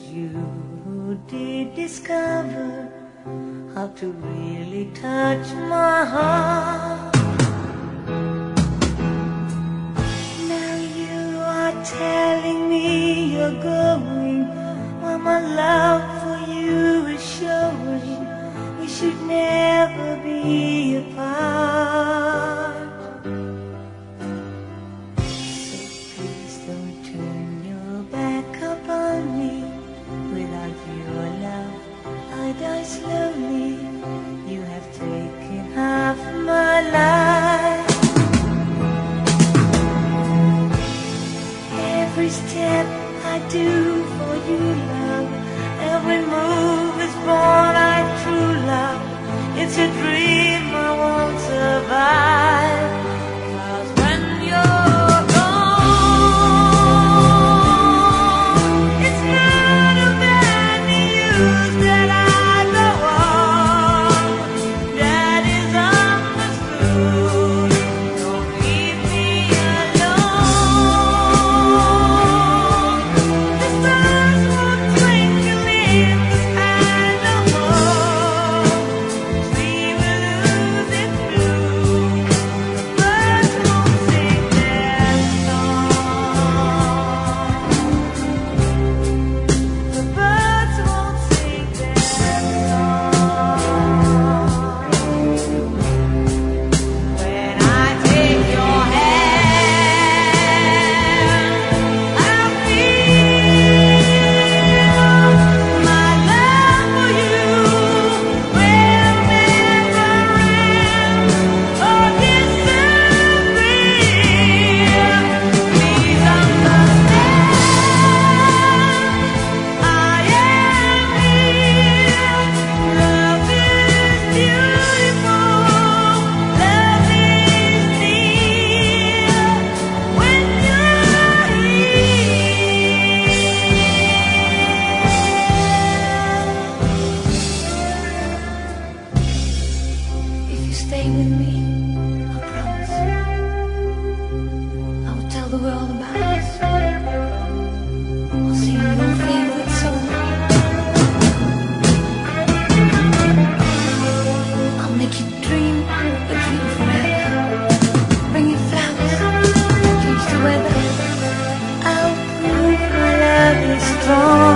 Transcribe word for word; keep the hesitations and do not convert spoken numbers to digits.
you who did discover how to really touch my heart. Now you are telling me you're going, while my love for you is showing we should never be apart. So please don't turn your back upon me. Without your love I die slowly. You have taken half my life. Every step I do for you, love, every move is born out of true love. It's a dream I won't survive. 'Cause when you're gone, it's not about the news that I go on. That is understood. Don't leave me alone. The stars won't twinkle in the sky no more. We will lose its blue. The birds won't sing their song. The birds won't sing their song. When I take your hand, I feel my love for you will never end or disappear. Please understand, I am here. Love is beautiful, love is near when you're here. If you stay with me, I promise I will tell the world about us. I'll sing your favorite song. I'll make you dream a dream forever. Bring you flowers, change the weather. I'll prove my love is strong.